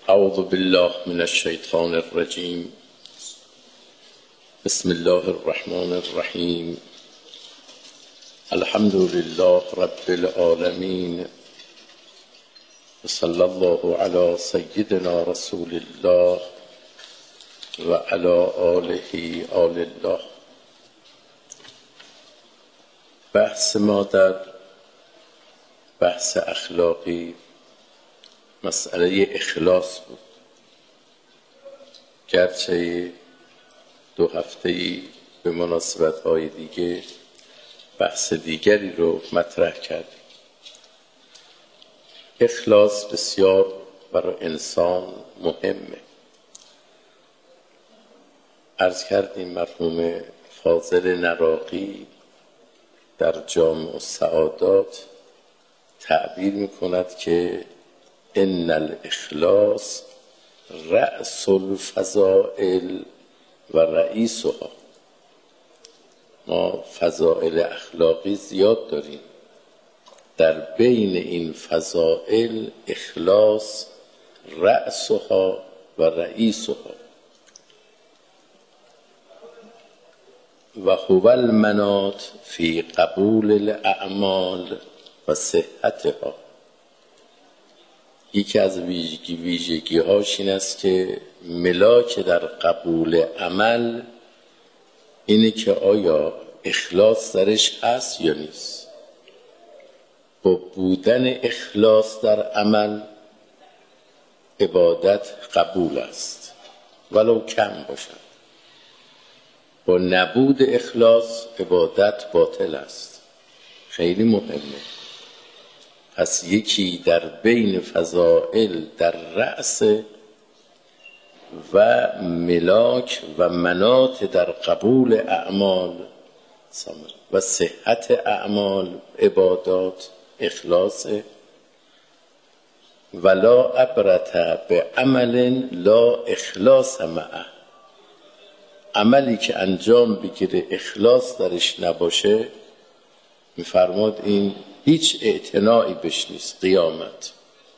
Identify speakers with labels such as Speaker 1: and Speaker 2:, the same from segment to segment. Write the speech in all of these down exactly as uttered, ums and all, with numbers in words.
Speaker 1: اعوذ بالله من الشیطان الرجیم. بسم الله الرحمن الرحیم. الحمد لله رب العالمین و صلی الله علی سیدنا رسول الله و علی آله آل الله. بحث ما در بحث اخلاقی مسئله اخلاص بود، گرچه دو هفته‌ای به مناسبت‌های دیگه بحث دیگری رو مطرح کردیم. اخلاص بسیار برای انسان مهمه. عرض کردیم مرحوم فاضل نراقی در جامع السعادات تعبیر می‌کند که ان الاخلاص رأس الفضائل و رئیسها. ما فضائل اخلاقی زیاد داریم، در بین این فضائل اخلاص رأسها و رئیسها و هو المناط فی قبول الاعمال و صحتها. یکی از ویژگی ویژگی هاش این است که ملاک در قبول عمل اینه که آیا اخلاص درش هست یا نیست. با بودن اخلاص در عمل عبادت قبول است ولو کم باشد، با نبود اخلاص عبادت باطل است. خیلی مهمه. پس یکی در بین فضائل در رأس و ملاک و مناط در قبول اعمال و صحت اعمال عبادات اخلاص. ولا عبرت به عمل لا اخلاص معه. عملی که انجام بگیره اخلاص درش نباشه، میفرماد این هیچ اعتنایی بش نیست قیامت.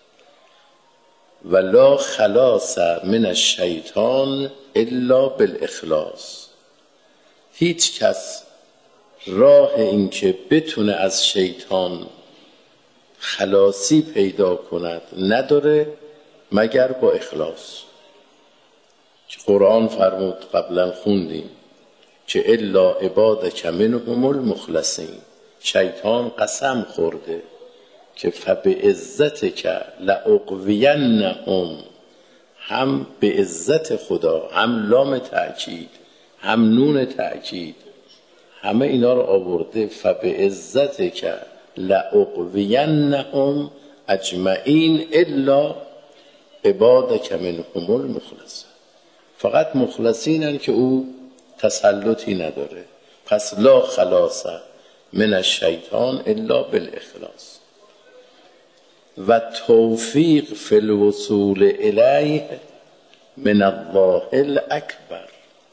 Speaker 1: ولا خلاص من الشیطان الا بالاخلاص. هیچ کس راه این که بتونه از شیطان خلاصی پیدا کند نداره مگر با اخلاص. که قرآن فرمود، قبلا خوندیم که الا عبادک منهم المخلصین. شیطان قسم خورده که فبعزتک لاغوینهم، هم به عزت خدا، هم لام تأکید هم نون تأکید، همه اینا رو آورده. فبعزتک لاغوینهم اجمعین الا عبادک منهم المخلصین. فقط مخلصینن که او تسلطی نداره. پس لا خلاص من الشیطان الا بالاخلاص و توفیق فی الوصول الیه من الله الاکبر.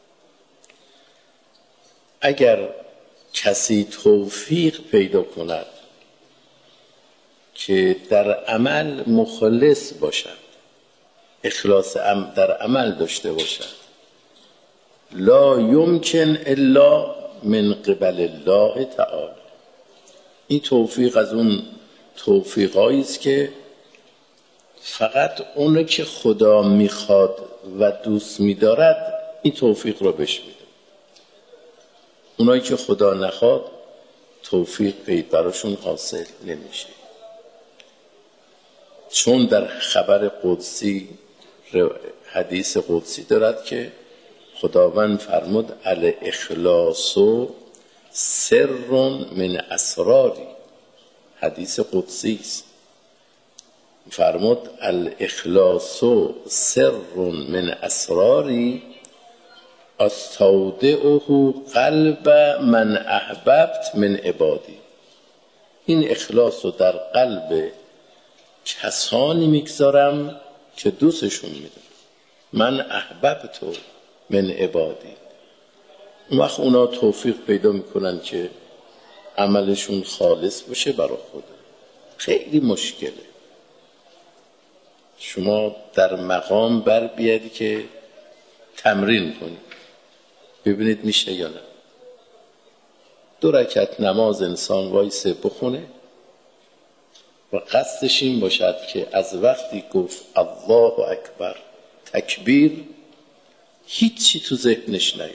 Speaker 1: اگر کسی توفیق پیدا کند که در عمل مخلص باشد، اخلاص در عمل داشته باشد، لا یمکن الا من قبل الله تعالی. این توفیق از اون توفیقایی است که فقط اونه که خدا میخواد و دوست میدارد این توفیق رو بهش میده. اونایی که خدا نخواد توفیق پید براشون حاصل نمیشه. چون در خبر قدسی حدیث قدسی دارد که خداوند فرمود الاخلاص سر من اسراری. حدیث قدسی است. فرمود الاخلاص سر من اسراری استودعه قلب من احببت من عبادی. این اخلاص رو در قلب کسانی میگذارم که دوستشون میدارم. من احببت من عبادی. اون وقت اونا توفیق پیدا میکنن که عملشون خالص باشه برای خدا. خیلی مشکله. شما در مقام بر بیادی که تمرین کنید ببینید میشه یا نه. دو رکعت نماز انسان وایسه بخونه و قصدش این باشد که از وقتی گفت الله اکبر تکبیر هیچی تو ذهنش نیاد،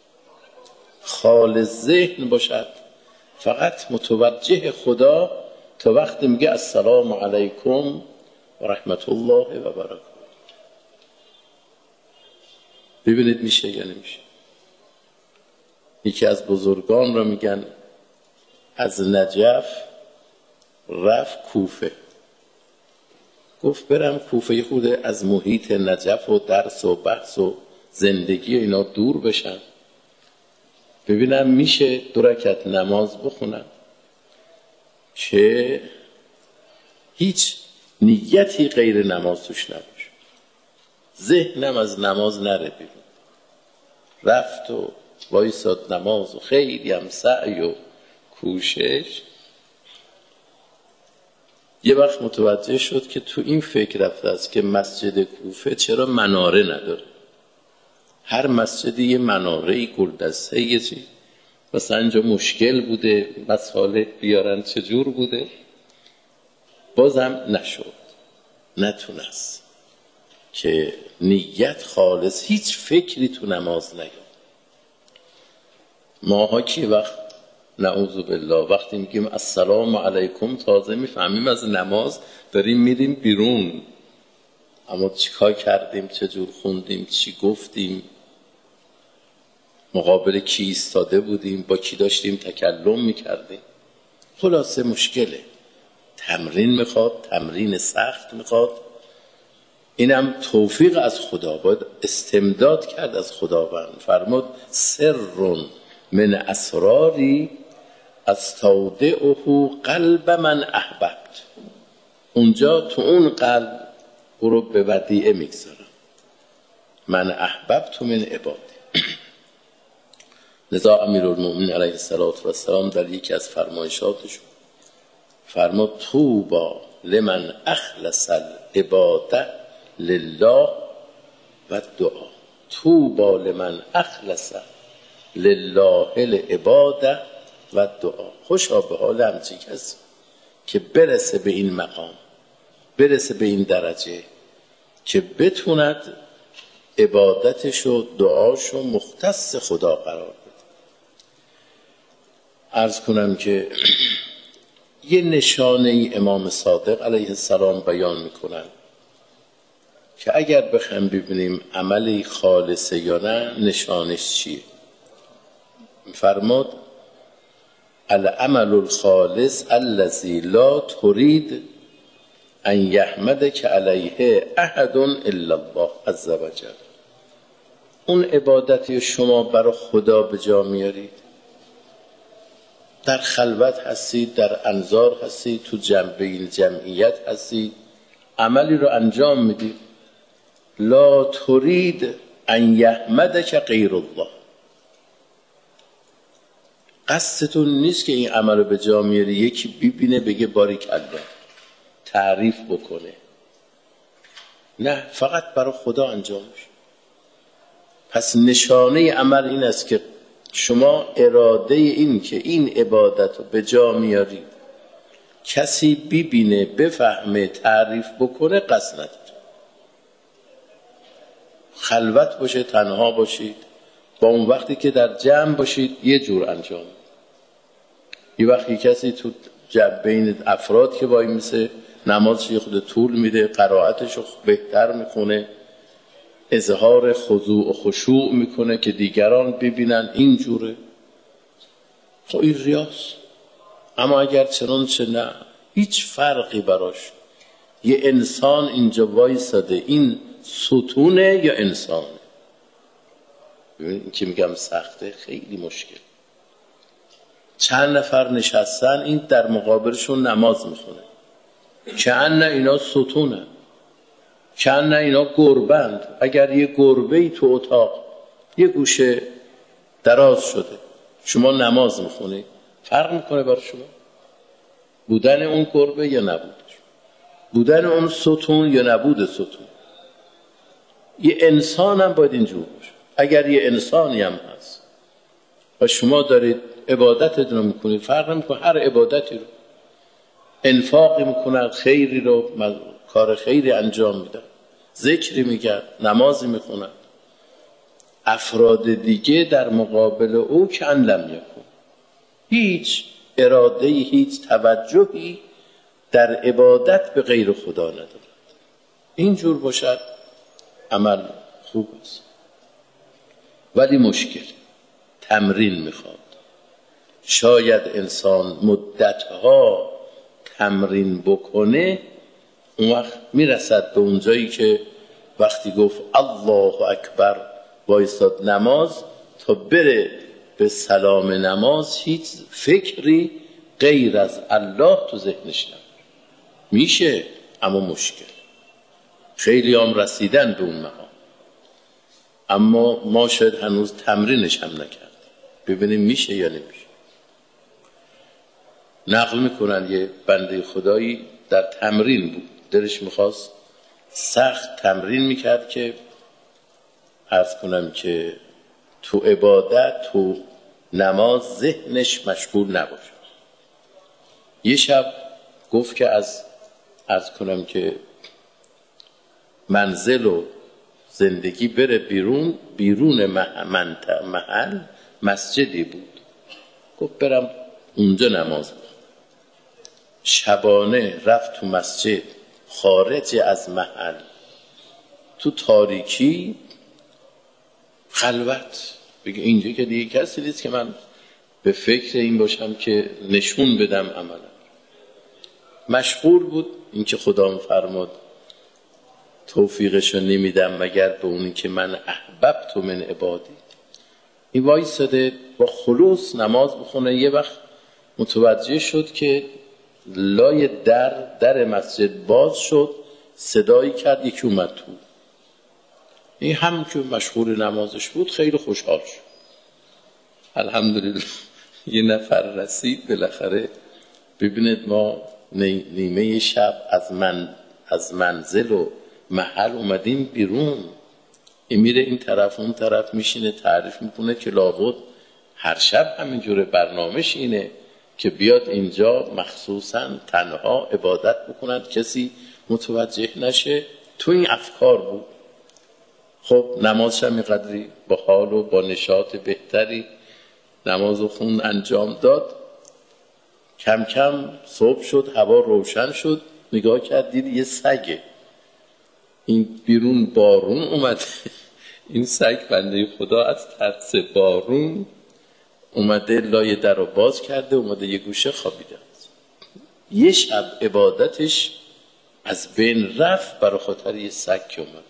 Speaker 1: خالص ذهن باشد، فقط متوجه خدا تا وقتی میگه السلام علیکم و رحمت الله و برکاته. ببینید میشه یا نمیشه. یکی از بزرگان را میگن از نجف رفت کوفه، گفت برم کوفه یه خود از محیط نجف و درس و بحث و زندگی و اینا دور بشن، ببینم میشه دو رکعت نماز بخونم که هیچ نیتی غیر نماز توش نباشه، ذهنم از نماز نره بیرون. رفت و وایساد نماز و خیلی هم سعی و کوشش. یه وقت متوجه شد که تو این فکر رفته است که مسجد کوفه چرا مناره نداره. هر مسجدی یه مناره گلدسته یه چیز، مثلا اینجا مشکل بوده مساله بیارن چجور بوده، بازم نشد، نتونست که نیت خالص، هیچ فکری تو نماز نیاد. ماها که وقت نعوذ بالله وقتی میگیم السلام علیکم تازه میفهمیم از نماز داریم میریم بیرون، اما چیکار کردیم، چجور خوندیم، چی گفتیم، مقابل کی ایستاده بودیم، با کی داشتیم تکلم میکردیم. خلاصه مشکله، تمرین میخواد، تمرین سخت میخواد. اینم توفیق از خدا، باید استمداد کرد از خداوند. فرمود سر من اسراری استودعه قلب من احببت. اونجا تو اون قلب او رو به ودیعه میگذارم، من احببت من عبادی. لذا امیرالمومنین علیه السلام در یکی از فرمایشاتش فرمود طوبی لمن اخلص العباده لله و دعا. طوبی لمن اخلص لله العباده و دعا. خوشا به حال همچی کسی که برسه به این مقام، برسه به این درجه که بتوند عبادتش و دعاش و مختص خدا قرار بده. عرض کنم که یه نشانه ای امام صادق علیه السلام بیان میکنن که اگر بخوایم ببینیم عملی خالصه یا نه نشانش چیه. فرمود العمل الخالص الذي لا تريد ان يحمدك علیه احد الا الله عز وجل. اون عبادتی شما برای خدا به جا میارید، در خلوت هستید، در انظار هستید، تو جنبه این جمعیت هستید، عملی رو انجام میدید، لا تريد ان يحمدك غیر الله. قصدتون نیست که این عمل رو به جا میاری یکی ببینه بگه باریکالله، تعریف بکنه، نه، فقط برای خدا انجام میشه. پس نشانه عمل این است که شما اراده این که این عبادت رو به جا میارید کسی ببینه، بفهمه، تعریف بکنه قصد نداره. خلوت باشه، تنها باشید، با اون وقتی که در جمع باشید یه جور انجام. یه وقتی کسی تو جمع بین افراد که وای میسه نمازش خود طول میده، قرائتش رو بهتر میخونه، اظهار خضوع و خشوع میکنه که دیگران ببینن این جوره، خب این ریاست. اما اگر چنانچه نه، هیچ فرقی براش. یه انسان اینجا وایساده، این ستونه یا انسانه؟ این که میگم سخته، خیلی مشکل. چند نفر نشستن، این در مقابلشون نماز میخونه، چند نه اینا ستونه، چند نه اینا گربند. اگر یه گربه‌ای تو اتاق یه گوشه دراز شده، شما نماز میخونید، فرق میکنه برای شما بودن اون گربه یا نبودش؟ بودن اون ستون یا نبود ستون. یه انسان هم باید اینجور باشه. اگر یه انسانی هم هست و شما دارید عبادتتون رو میکنید، فرق نمیکنه هر عبادتی رو، انفاقی میکنن، خیری رو، کار خیری انجام میدن، ذکری میگن، نمازی میخونن، افراد دیگه در مقابل او که ان لم یکن، هیچ اراده، هیچ توجهی در عبادت به غیر خدا ندارد. اینجور باشد عمل خوب است، ولی مشکل تمرین میخواد. شاید انسان مدتها تمرین بکنه، اون وقت میرسد به اونجایی که وقتی گفت الله اکبر وایساد نماز، تا بره به سلام نماز هیچ فکری غیر از الله تو ذهنش نمیاد. میشه، اما مشکل. خیلی هم رسیدن به اون مقام، اما ما شاید هنوز تمرینش هم نکردیم. ببینیم میشه یا نمیشه. نقل میکنن یه بنده خدایی در تمرین بود، دلش میخواست سخت تمرین میکرد که عرض کنم که تو عبادت، تو نماز ذهنش مشغول نباشه. یه شب گفت که از عرض کنم که منزل و زندگی بره بیرون، بیرون محل مسجدی بود، گفت برم اونجا نماز بخونم. شبانه رفت تو مسجد، خارج از محل، تو تاریکی، خلوت. بگه اینجا که دیگه کسی نیست که من به فکر این باشم که نشون بدم عملم. مشغول بود این که خدا فرمود توفیقشو نمیدم مگر به اونی که من احببت من عبادی. این وایساده با خلوص نماز بخونه. یه وقت متوجه شد که لای در در مسجد باز شد، صدایی کرد، یکی اومد تو. این هم که مشغول نمازش بود خیلی خوشحال شد. الحمدلله یه نفر رسید بالاخره. ببینید ما نیمه شب از من از منزل و محل اومدیم بیرون. این میره این طرف اون طرف میشینه تعریف میکنه که لابد هر شب همینجوره، برنامهش اینه که بیاد اینجا مخصوصا تنها عبادت بکند، کسی متوجه نشه. تو این افکار بود. خب نمازش هم اینقدری با حال و با نشاط بهتری نماز و خون انجام داد. کم کم صبح شد، هوا روشن شد، نگاه کرد دید یه سگه. این بیرون بارون اومده. این سگ بنده خدا از ترس بارون اومده لای در رو باز کرده، اومده یه گوشه خوابیده. یه شب عبادتش از بین رفت برای خاطر یه سگ که اومد.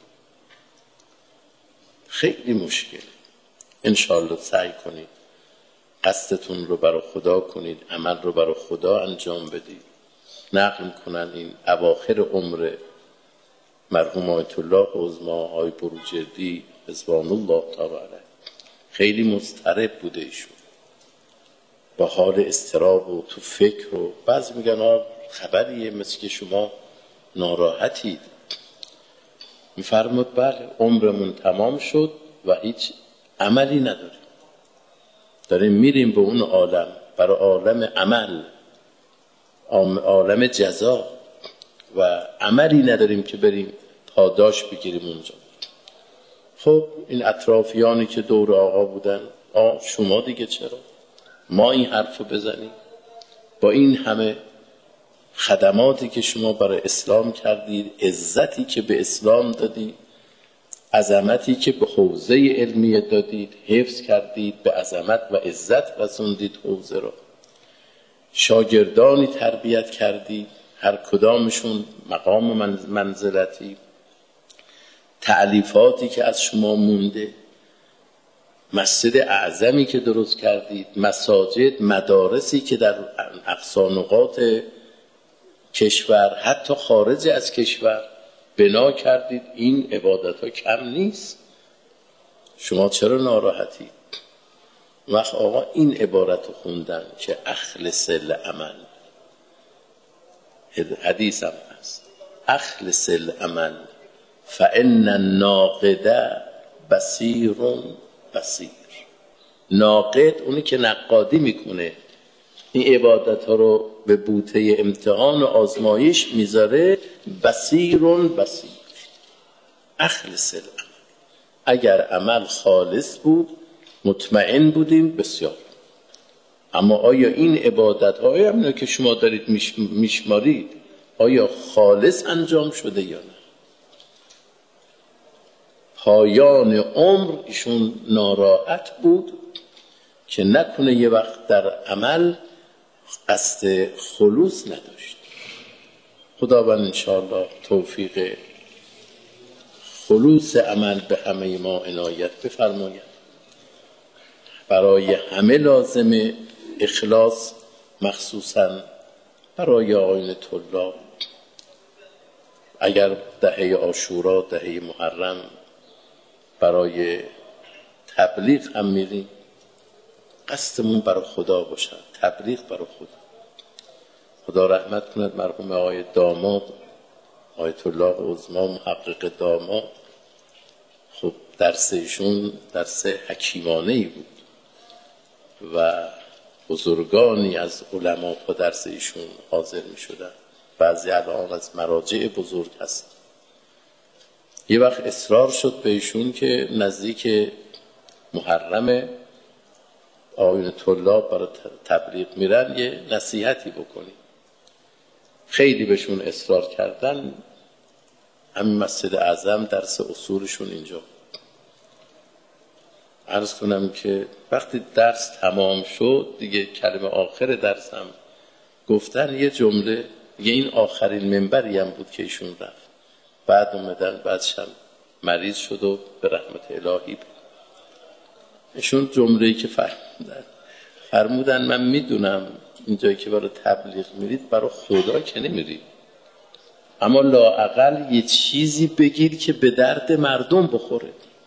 Speaker 1: خیلی مشکل. انشالله سعی کنید قصدتون رو برای خدا کنید، عمل رو برای خدا انجام بدید. نقل میکنن این اواخر عمر مرحوم آیت الله عظما آی بروجردی رضوان الله تعالی خیلی مضطرب بوده ایشون، با حال اضطراب و تو فکر. و بعضی میگن آه خبریه مثل که شما ناراحتید. میفرمود بله عمرمون تمام شد و هیچ عملی نداریم، داریم میریم به اون عالم، برای عالم عمل، عالم جزا، و عملی نداریم که بریم پاداش بگیریم اونجا. خب این اطرافیانی که دور آقا بودن، آه شما دیگه چرا ما این حرفو بزنیم؟ با این همه خدماتی که شما برای اسلام کردید، عزتی که به اسلام دادید، عظمتی که به حوزه علمیه دادید، حفظ کردید، به عظمت و عزت رسوندید حوزه را، شاگردانی تربیت کردید، هر کدامشون مقام و منزلتی، تألیفاتی که از شما مونده، مسجد اعظمی که درست کردید، مساجد، مدارسی که در اقصا نقاط کشور حتی خارج از کشور بنا کردید. این عبادت ها کم نیست. شما چرا ناراحتید؟ وقت آقا این عبارت رو خوندن که اخلص العمل، حدیث هم هست، اخلص العمل فان الناقد بصیر بصیر. ناقد اونی که نقادی میکنه، این عبادت ها رو به بوته امتحان و آزمایش میذاره. بصیر بصیر. اخلص العمل، اگر عمل خالص بود مطمئن بودیم بسیار. اما آیا این عبادت های همینه که شما دارید میشمارید آیا خالص انجام شده یا نه؟ پایان عمر ایشون ناراحت بود که نکنه یه وقت در عمل قصد خلوص نداشت. خداوند انشاءالله توفیق خلوص عمل به همه ما عنایت بفرماید. برای همه لازم اخلاص، مخصوصا برای آیین طلاب. اگر دهه عاشورا، دهه محرم برای تبلیغ هم میریم، قصدمون برای خدا باشد، تبلیغ برای خدا. خدا رحمت کند مرحوم آقای داماد، آیت الله عظما محقق داماد. خب درس ایشون درس حکیمانه‌ای بود و بزرگانی از علما با درس ایشون حاضر می شدن. بعضی الان از مراجع بزرگ هست. یه وقت اصرار شد به ایشون که نزدیک محرم آیین طلاب برای تبلیغ میرن یه نصیحتی بکنی. خیلی بهشون اصرار کردن. همین مسجد اعظم درس اصولشون اینجا. عرض کنم که وقتی درس تمام شد دیگه کلمه آخر درس هم گفتن یه جمله دیگه، این آخرین منبری هم بود که ایشون رفت. بعد اومدن بعدش هم مریض شد و به رحمت الهی بود. ایشون جمله‌ای که فرمودن فرمودن من میدونم اینجایی که برای تبلیغ میرید برای خدا که نمیرید، اما لااقل یه چیزی بگیر که به درد مردم بخوره.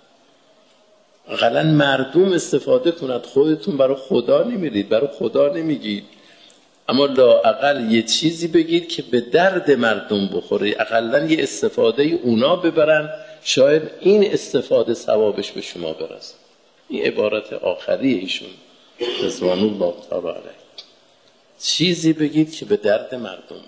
Speaker 1: اقلا مردم استفاده کنند. خودتون برای خدا نمیرید، برای خدا نمیگید، اما لااقل یه چیزی بگید که به درد مردم بخوره. اقلا یه استفاده اونا ببرن، شاید این استفاده ثوابش به شما برسه. این عبارت آخری ایشون رضوان الله تعالی علیه. چیزی بگید که به درد مردم بخوره.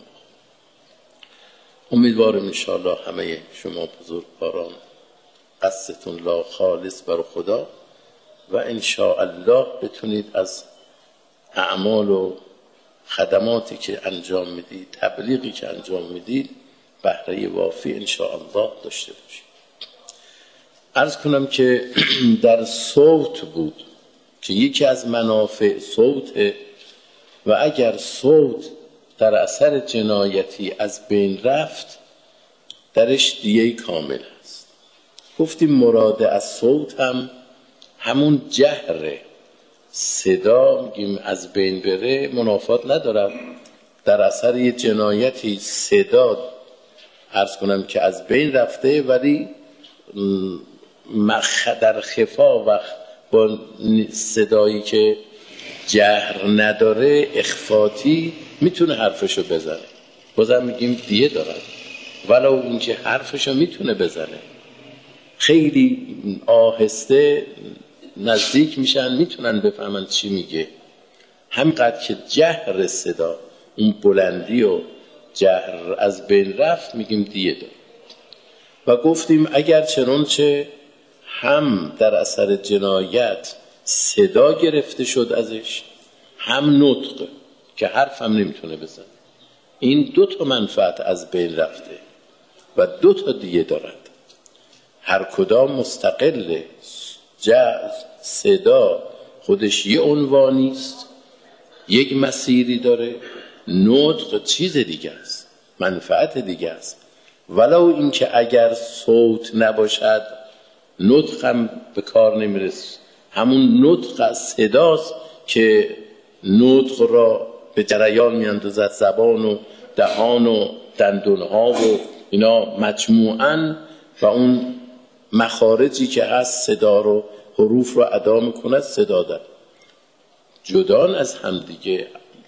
Speaker 1: امیدوارم انشاءالله همه شما بزرگواران قصدتون لا خالص بر خدا و انشاءالله بتونید از اعمال و خدماتی که انجام میدید، تبلیغی که انجام میدید، بهره وافی انشاءالله داشته باشید. عرض کنم که در صوت بود که یکی از منافع صوت و اگر صوت در اثر جنایتی از بین رفت درش دیه کامل هست. گفتیم مراد از صوت هم همون جهره، صدا میگیم از بین بره منافات ندارم. در اثر یه جنایتی صدا عرض کنم که از بین رفته، ولی در خفا و با صدایی که جهر نداره اخفاتی میتونه حرفشو بزنه، بازم میگیم دیه دارد. ولو اینکه حرفشو میتونه بزنه، خیلی آهسته نزدیک میشن میتونن بفهمن چی میگه. همینقدر که جهر صدا، اون بلندی و جهر از بین رفت، میگیم دیه داره. و گفتیم اگر چنانچه هم در اثر جنایت صدا گرفته شد ازش، هم نطق که حرف هم نمیتونه بزنه، این دو تا منفعت از بین رفته و دو تا دیه دارد. هر کدام مستقله. جهر صدا خودش یه عنوانی است، یک مسیری داره. نطق چیز دیگه است، منفعت دیگه است. ولو اینکه اگر صوت نباشد نطق هم به کار نمیرسه. همون نطق از صداست که نطق را به جریان میاندازد. زبان و دهان و دندونها و اینا مجموعاً و اون مخارجی که هست صدا رو، حروف رو ادا میکند. صدا داره جدان از هم دیگه.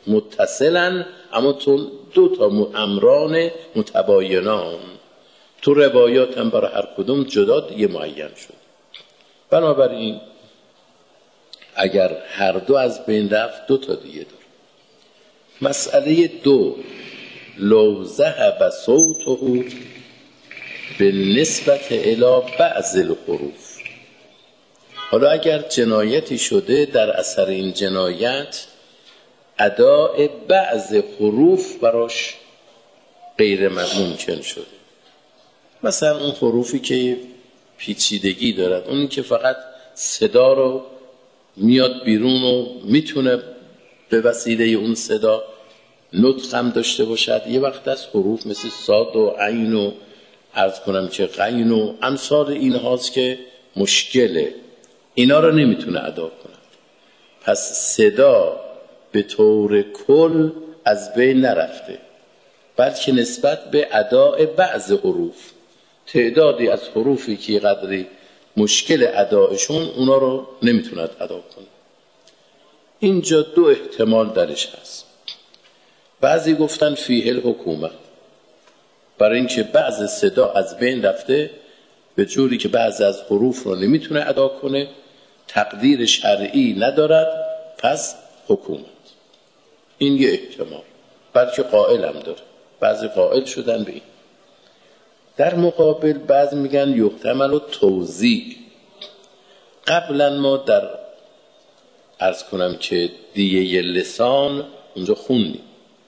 Speaker 1: متصلن، اما تو دو تا امران متباینان، تو روایات هم برای هر کدوم جدا دیگه معین شد. بنابراین اگر هر دو از بین رفت دو تا دیگه داره. مسئله دو، لو ذهب صوته به نسبت الی بعض الحروف. حالا اگر جنایتی شده در اثر این جنایت اداء بعض حروف براش غیر ممکن شده، مثلا اون حروفی که پیچیدگی دارد، اونی که فقط صدا رو میاد بیرون و میتونه به وسیله اون صدا نطق هم داشته باشد، یه وقت از حروف مثل صاد و عین و عرض کنم که غین و امثال این هاست که مشکله، اینا رو نمیتونه ادا کنه. پس صدا به طور کل از بین نرفته، بلکه نسبت به اداء بعض حروف، تعدادی از حروفی که قدری مشکل ادایشون اونا رو نمیتوند ادا کنه. اینجا دو احتمال درش هست. بعضی گفتن فیه الحکومه، برای اینکه بعض صدا از بین رفته به جوری که بعض از حروف رو نمیتونه ادا کنه، تقدیر شرعی ندارد، پس حکومت. این یه احتمال، بلکه قائل هم داره، بعضی قائل شدن به این. در مقابل بعضی میگن یحتمل و توزیع. قبلا ما در عرض کنم که دیه لسان اونجا خوندیم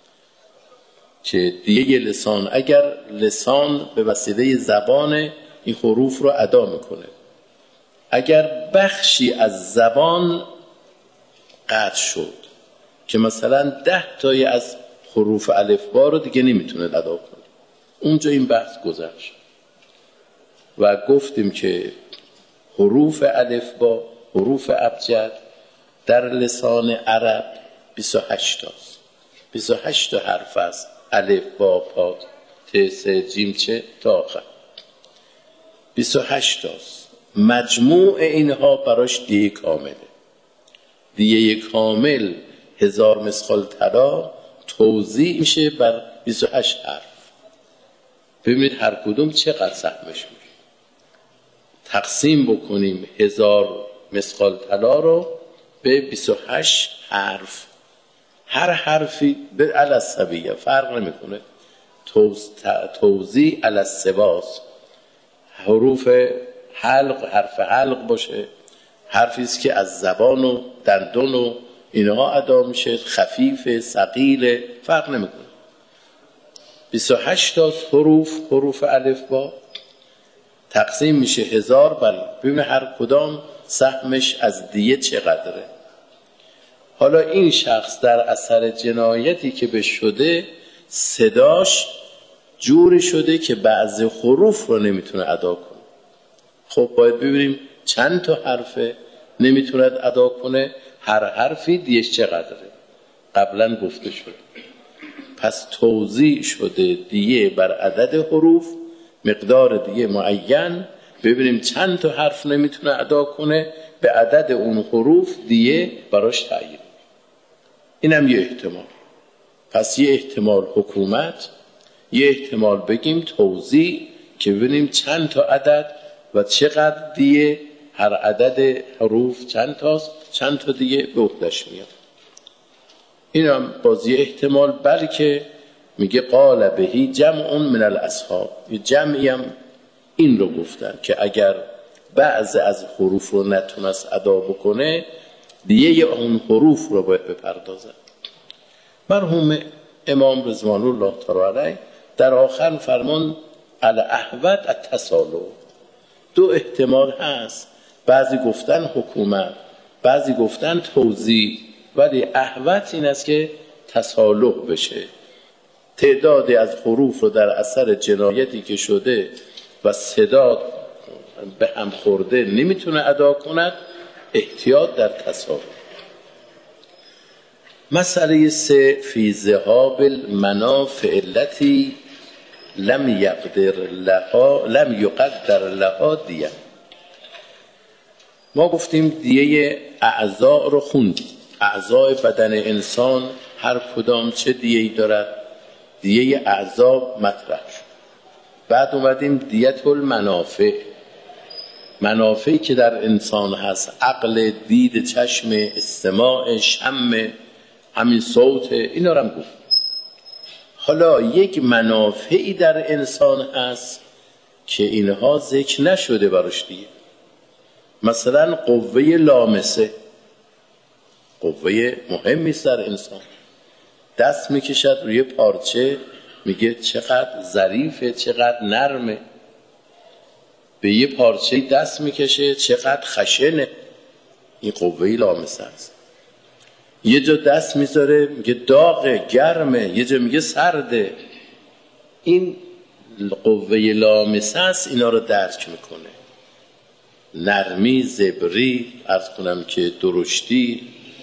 Speaker 1: که دیه لسان، اگر لسان به وسیله زبان این حروف رو ادا میکنه، اگر بخشی از زبان قطع شد که مثلا ده تایی از حروف الفبا رو دیگه نمیتونه ادا کنه، اونجا این بحث گذشت و گفتیم که حروف الفبا، حروف ابجد در لسان عرب بیست و هشت تاست، بیست و هشت تا حرف است، الف با پا ت س جیم چه تا آخر بیست و هشت تاست. مجموع اینها براش دیه کامله. دیه کامل هزار مثقال طلا توزیع میشه بر بیست و هشت حرف. ببینید هر کدوم چقدر سهمش میشه. تقسیم بکنیم هزار مثقال طلا رو به بیست و هشت حرف، هر حرفی به علی السویه فرق نمیکنه، توزیع علی السواس. حروف حلق، حرف حلق باشه، حرفی است که از زبان و دندون و اینها ادا میشه، خفیف، ثقیل، فرق نمیکنه. بیست و هشت تا حروف، حروف الف با تقسیم میشه هزار بر، ببین هر کدام سهمش از دیه چقدره. حالا این شخص در اثر جنایتی که به شده صداش جوری شده که بعضی حروف رو نمیتونه ادا کنه. خب باید ببینیم چند تا حرفه نمیتونه ادا کنه، هر حرفی دیش چقدره، قبلا گفته شد. پس توزیع شده دیه بر عدد حروف، مقدار دیه معین، ببینیم چند تا حرف نمیتونه ادا کنه، به عدد اون حروف دیه براش تعیین. اینم یه احتمال. پس یه احتمال حکومت، یه احتمال بگیم توزیع که ببینیم چند تا عدد و چقدر دیه، هر عدد حروف چند تاست، چند تا دیگه به عهده‌اش میاد. اینم بازی احتمال، بلکه میگه قال بهی جمع من الاصحاب، یه جمعی هم این رو گفتن که اگر بعض از حروف رو نتونست ادا بکنه، دیگه اون حروف رو باید بپردازن. مرحوم امام رضوان الله تعالی علیه در آخر فرمان الاحوط التسالو. دو احتمال هست، بعضی گفتن حکومت، بعضی گفتن توزیع، ولی احوط این است که تسالح بشه، تعدادی از حروف رو در اثر جنایتی که شده و صدا به هم خورده نمیتونه ادا کند، احتیاط در تسالح. مسئله سه، فی ذهاب المنافع التي لم یقدر لها لم یقدر لها دیه. ما گفتیم دیه اعضاء رو خوندیم، اعضاء بدن انسان هر کدام چه دیه‌ای دارد، دیه اعضا مطرح شد. بعد اومدیم دیت المنافع، منافعی که در انسان هست، عقل، دید، چشم، استماع، شم، همین صوت، اینا رو هم گفت. حالا یک منافعی در انسان هست که اینها ذکر نشده براش دیگه. مثلا قوه لامسه، قوه مهمی است در انسان. دست میکشد روی پارچه، میگه چقدر ظریفه، چقدر نرمه. به یه پارچه دست میکشه، چقدر خشنه. این قوه لامسه است. یه جا دست میذاره میگه داغه، گرمه، یه جا میگه سرده. این قوه لامسه است، اینا رو درک میکنه. نرمی، زبری، عرض کنم که درشتی،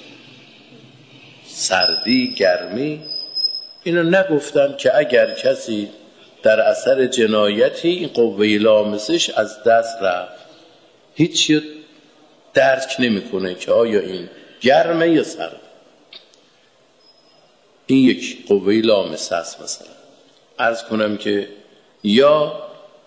Speaker 1: سردی، گرمی. اینو نگفتم که اگر کسی در اثر جنایتی این قوه لامسش از دست رفت، هیچی درک نمیکنه که آیا این گرمه یا سرد. این یک قوه لامسه است. مثلا عرض کنم که یا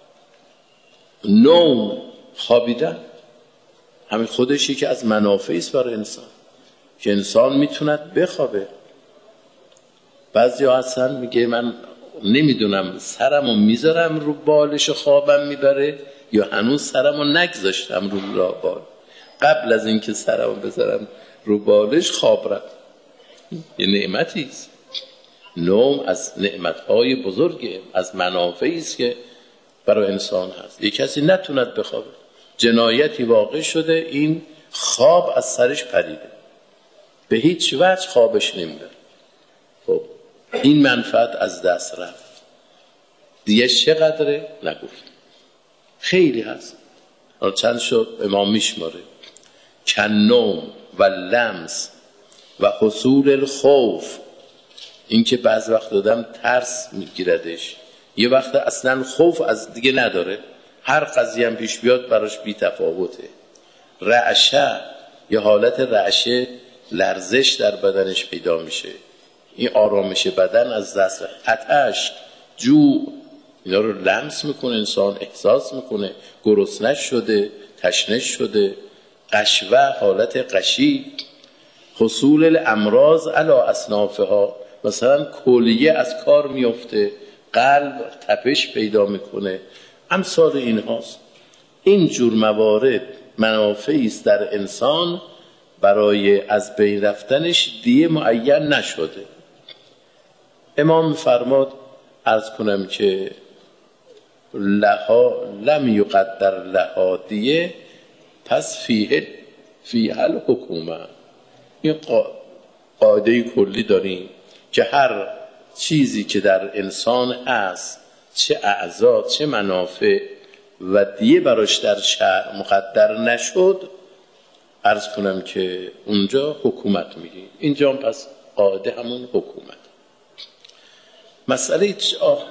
Speaker 1: نوم، خوابیدن، همین خودشی که از منافعی است برای انسان، که انسان میتوند بخوابه. بعضی ها اصلا میگه من نمیدونم سرمو میذارم رو بالش خوابم میبره یا هنوز سرمو نگذاشتم رو بال، قبل از اینکه سرمو بذارم رو بالش خواب رفت. یه نعمتی است. نوم از نعمتهای بزرگه، از منافعی است که برای انسان هست. یک کسی نتوند بخوابه، جنایتی واقع شده، این خواب از سرش پریده، به هیچ وجه خوابش نمیبره. خب این منفعت از دست رفت. دیگه چقدره نگفت، خیلی هست. حالا چند شد امام میشماره: کنوم و لمس و حصول الخوف. این که بعض وقت دادم ترس میگیردش، یه وقت اصلا خوف از دیگه نداره، هر قضیه هم پیش بیاد براش بی تفاوته. رعشه، یه حالت رعشه، لرزش در بدنش پیدا میشه، این آرامش بدن از دست رفت. آتش، جوع، اینا رو لمس میکنه انسان، احساس میکنه، گرسنه شده، تشنه شده. قشوه، حالت قشی. حصول الامراض علی اصنافها، مثلا کلیه از کار میفته، قلب تپش پیدا میکنه، امثال این هاست. این جور موارد منافعی است در انسان، برای از بین رفتنش دیه معین نشده. امام فرماد عرض کنم که لها لم یقدر لها دیه، پس فیه فیه الحکومه. این قاعده کلی داریم که هر چیزی که در انسان هست، چه اعضا چه منافع، و دیه براش در شرع مقدر نشد، عرض کنم که اونجا حکومت میگی. اینجا پس قاعده همون حکومت. مسئله چهار،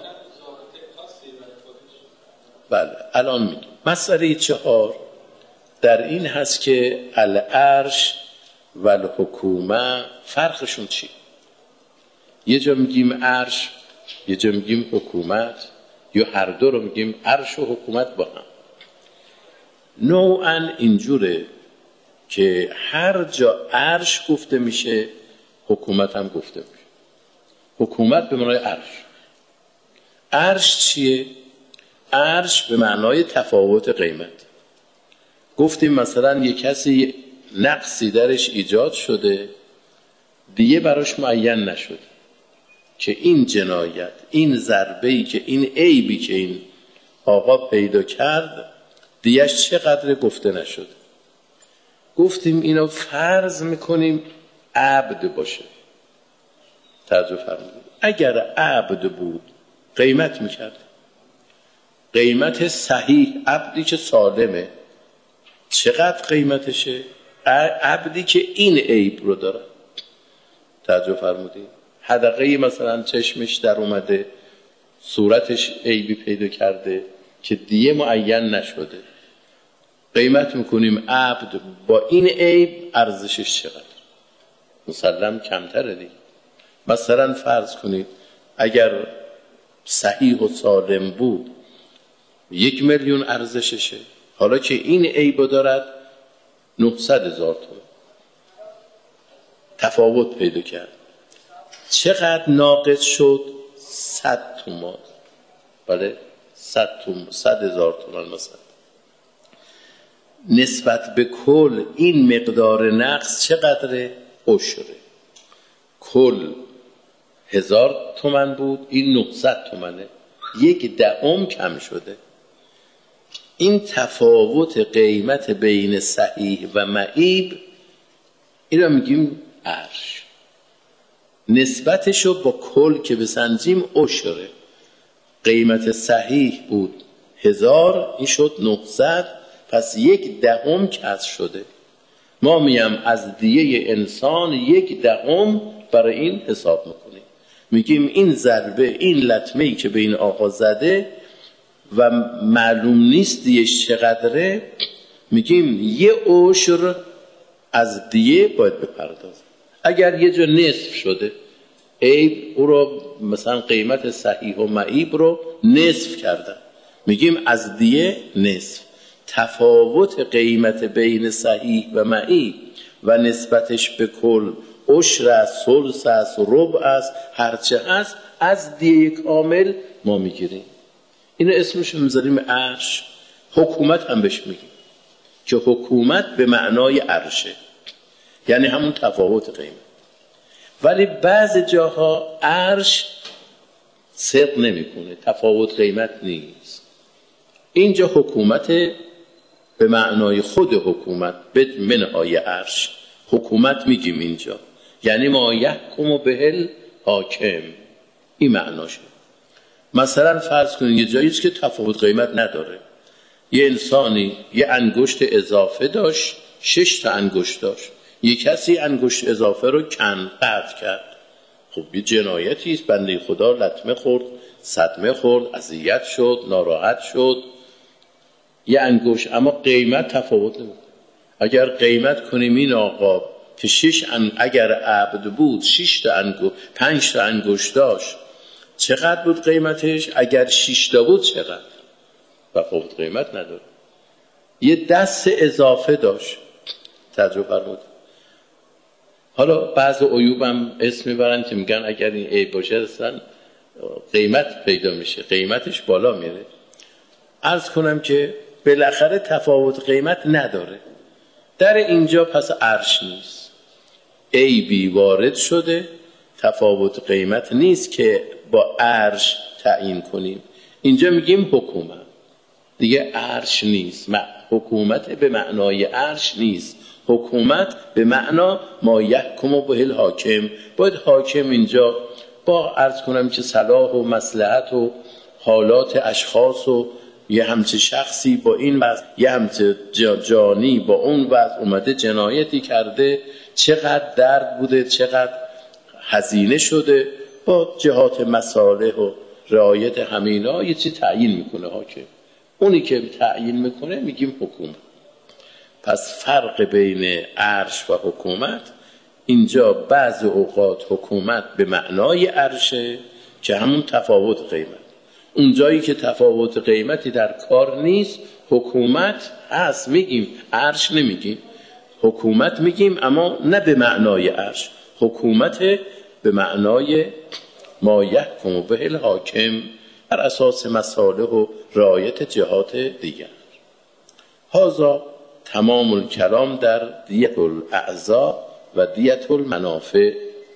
Speaker 1: بله الان میگیم. مسئله چهار در این هست که العرش و الحکومه فرقشون چی؟ یه جا میگیم عرش، یه جا میگیم حکومت، یا هر دو رو میگیم عرش و حکومت با هم. نوعا اینجوره که هر جا عرش گفته میشه حکومت هم گفته میشه. حکومت به معنای عرش. عرش چیه؟ عرش به معنای تفاوت قیمت. گفتیم مثلا یک کسی نقصی درش ایجاد شده، دیگه براش معین نشد که این جنایت، این ضربه‌ای که، این عیبی که این آقا پیدا کرد، دیگه‌اش چقدر گفته نشد. گفتیم اینو فرض میکنیم عبد باشه. توجه فرمودید. اگر عبد بود قیمت میکرد، قیمت صحیح. عبدی که سالمه چقدر قیمتشه؟ عبدی که این عیب رو داره. توجه فرمودید. حدقه مثلا چشمش در اومده، صورتش عیبی پیدا کرده که دیگه معین نشده، قیمت میکنیم عبد با این عیب ارزشش چقدر. مسلم کمتره دیگه. مثلا فرض کنید اگر صحیح و سالم بود یک میلیون ارزششه، حالا که این عیبو دارد نهصد هزار تومان تفاوت پیدا کرد. چقدر ناقص شد؟ صد تومان. بله صد تومان، صد هزار تومان مثلا. نسبت به کل این مقدار نقص چقدره؟ عشره. کل هزار تومان بود، این نهصد تومانه، یک دهم کم شده. این تفاوت قیمت بین صحیح و معیب، این رو میگیم عرش. نسبتشو با کل که بسنجیم عشره. قیمت صحیح بود هزار، این شد نهصد، پس یک دهم کسر شده. ما میم از دیه انسان یک دهم برای این حساب میکنیم، میگیم این ضربه، این لطمه‌ای که به این آقا زده و معلوم نیست دیهش چقدره، میگیم یه عشر از دیه باید بپردازه. اگر یه جا نصف شده، عیب او رو مثلا قیمت صحیح و معیب رو نصف کردن، میگیم از دیه نصف. تفاوت قیمت بین صحیح و معیب و نسبتش به کل عشر است، ثلث است، ربع است، هرچه هست، از دیه کامل ما میگیریم. اینو اسمش رو میذاریم عرش. حکومت هم بهش میگیم که حکومت به معنای عرشه، یعنی همون تفاوت قیمت. ولی بعض جاها عرش صدق نمیکنه، تفاوت قیمت نیست. اینجا حکومت به معنای خود حکومت، به منهای عرش حکومت میگیم اینجا، یعنی ما یحکم بهل حاکم، این معناشه. مثلا فرض کنید یه جاییست که تفاوت قیمت نداره، یه انسانی یه انگشت اضافه داشت، شش تا انگشت داشت، یه کسی انگشت اضافه رو کن قطع کرد. خب یه جنایتی است، بنده خدا لطمه خورد، صدمه خورد، اذیت شد، ناراحت شد، یه انگشت، اما قیمت تفاوت نمیکنه. اگر قیمت کنیم این آقا که شش ان... اگر عبد بود شش تا انگشت، پنج تا انگشت داشت، چقدر بود قیمتش؟ اگر شش تا بود چقدر؟ تفاوت قیمت نداره. یه دست اضافه داشت، تجربه فرمود. حالا بعض عیوبم اسم میبرن که میگن اگر این عیب باشه اصلا قیمت پیدا میشه، قیمتش بالا میره. عرض کنم که بالاخره تفاوت قیمت نداره. در اینجا پس عرش نیست، عیبی وارد شده، تفاوت قیمت نیست که با عرش تعیین کنیم. اینجا میگیم حکومت، دیگه عرش نیست. حکومت به معنای عرش نیست، حکومت به معنا ما یحکم به الحاکم. باید حاکم اینجا با عرض کنم که صلاح و مصلحت و حالات اشخاص و یه همچه شخصی با این وضع، یه همچه جانی با اون وضع اومده جنایتی کرده، چقدر درد بوده، چقدر هزینه شده، با جهات مصالح و رعایت همینا یه چی تعیین میکنه حاکم. اونی که تعیین میکنه میگیم حکومت. پس فرق بین عرش و حکومت اینجا بعض اوقات حکومت به معنای عرشه که همون تفاوت قیمت، اون جایی که تفاوت قیمتی در کار نیست حکومت هست، میگیم عرش نمیگیم، حکومت میگیم، اما نه به معنای عرش. حکومت به معنای ما یحکم به الحاکم بر اساس مصالح و رعایت جهات دیگر. هذا تمام الکلام در دیت الاعضاء و دیت المنافع.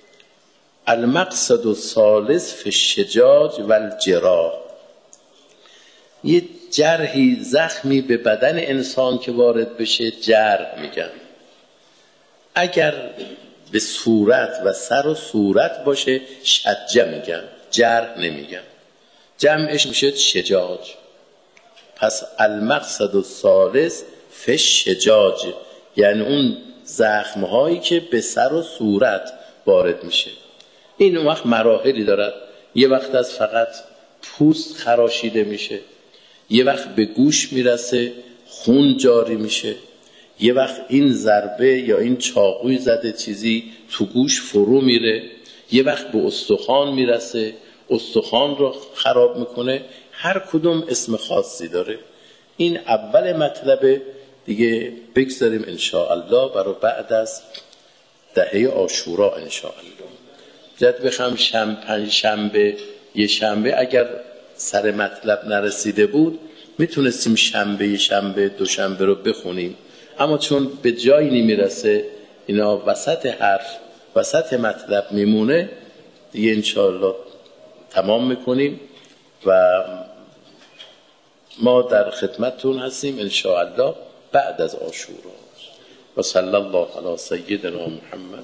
Speaker 1: المقصد الثالث فی الشجاج و الجراح. یه جرحی، زخمی به بدن انسان که وارد بشه جرح میگن. اگر به صورت و سر و صورت باشه شجه میگن، جرح نمیگن، جمعش میشه شجاج. پس المقصد الثالث فی الشجاج، یعنی اون زخمهایی که به سر و صورت وارد میشه. این اون وقت مراحلی دارد. یه وقت از فقط پوست خراشیده میشه، یه وقت به گوش میرسه خون جاری میشه، یه وقت این ضربه یا این چاقوی زده چیزی تو گوش فرو میره، یه وقت به استخوان میرسه، استخوان رو خراب میکنه. هر کدوم اسم خاصی داره. این اول مطلب دیگه. بگذاریم انشاءالله برای بعد از دهه عاشورا انشاءالله. جد بخوام شنبه پنج شنبه یه شنبه اگر سر مطلب نرسیده بود میتونستیم شنبه یه شنبه دو شنبه رو بخونیم، اما چون به جایی نمیرسه، اینا وسط حرف وسط مطلب میمونه، دیگه انشاءالله تمام میکنیم و ما در خدمتتون هستیم انشاءالله بعد از عاشورا. و صلی الله علی سیدنا محمد.